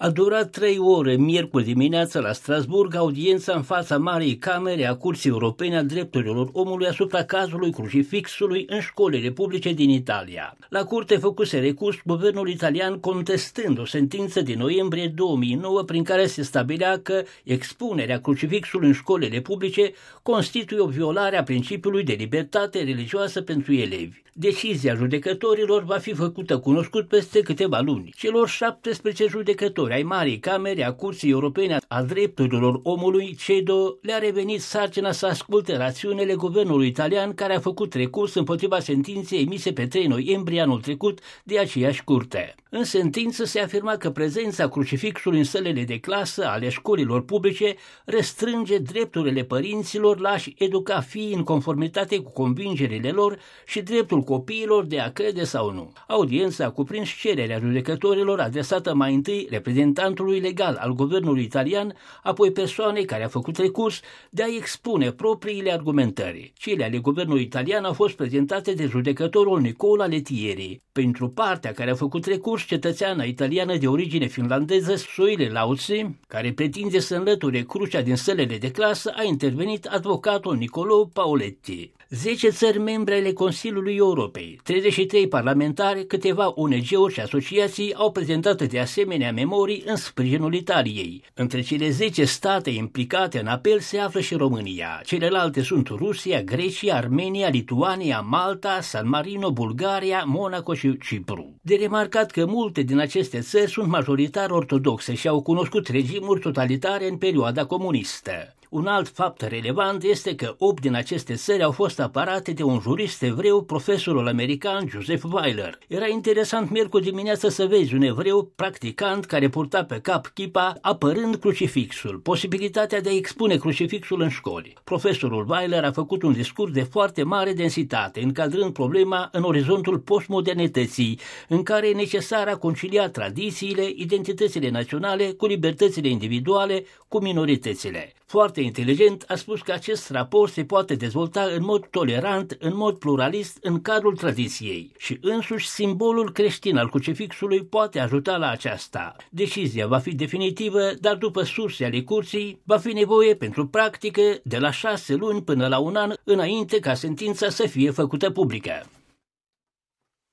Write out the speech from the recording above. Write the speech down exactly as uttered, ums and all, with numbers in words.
A durat trei ore miercuri dimineața la Strasburg audiența în fața Marii Camere a Curții Europene a Drepturilor Omului asupra cazului crucifixului în școlile publice din Italia. La curte făcuse recurs guvernul italian contestând o sentință din noiembrie două mii nouă prin care se stabilea că expunerea crucifixului în școlile publice constituie o violare a principiului de libertate religioasă pentru elevi. Decizia judecătorilor va fi făcută cunoscut peste câteva luni. Celor șaptesprezece judecători ai Marii Camere a Curții Europene a Drepturilor Omului, CEDO, le-a revenit sarcina să asculte rațiunile guvernului italian care a făcut recurs împotriva sentinței emise pe trei noiembrie anul trecut de aceeași curte. În sentință se afirma că prezența crucifixului în sălile de clasă ale școlilor publice restrânge drepturile părinților la a-și educa fiii în conformitate cu convingerile lor și dreptul copiilor de a crede sau nu. Audiența a cuprins cererea judecătorilor adresată mai întâi reprezentantului legal al guvernului italian, apoi persoanei care a făcut recurs de a expune propriile argumentări. Cele ale guvernului italian au fost prezentate de judecătorul Nicola Lettieri. Pentru partea care a făcut recurs, cetățeana italiană de origine finlandeză Soile Lauzi, care pretinde să înlăture crucea din sălile de clasă, a intervenit advocatul Niccolò Paoletti. Zece țări membre ale Consiliului Europei, treizeci și trei parlamentari, câteva O N G-uri și asociații au prezentat de asemenea memorii în sprijinul Italiei. Între cele zece state implicate în apel se află și România. Celelalte sunt Rusia, Grecia, Armenia, Lituania, Malta, San Marino, Bulgaria, Monaco și Cipru. De remarcat că multe din aceste țări sunt majoritar ortodoxe și au cunoscut regimuri totalitare în perioada comunistă. Un alt fapt relevant este că opt din aceste țări au fost apărate de un jurist evreu, profesorul american Joseph Weiler. Era interesant miercuri dimineață să vezi un evreu practicant care purta pe cap chipa apărând crucifixul, posibilitatea de a expune crucifixul în școli. Profesorul Weiler a făcut un discurs de foarte mare densitate, încadrând problema în orizontul postmodernității, în care e necesar a concilia tradițiile, identitățile naționale cu libertățile individuale, cu minoritățile. Foarte inteligent a spus că acest raport se poate dezvolta în mod tolerant, în mod pluralist, în cadrul tradiției și însuși simbolul creștin al crucifixului poate ajuta la aceasta. Decizia va fi definitivă, dar după surse ale curții va fi nevoie pentru practică de la șase luni până la un an înainte ca sentința să fie făcută publică.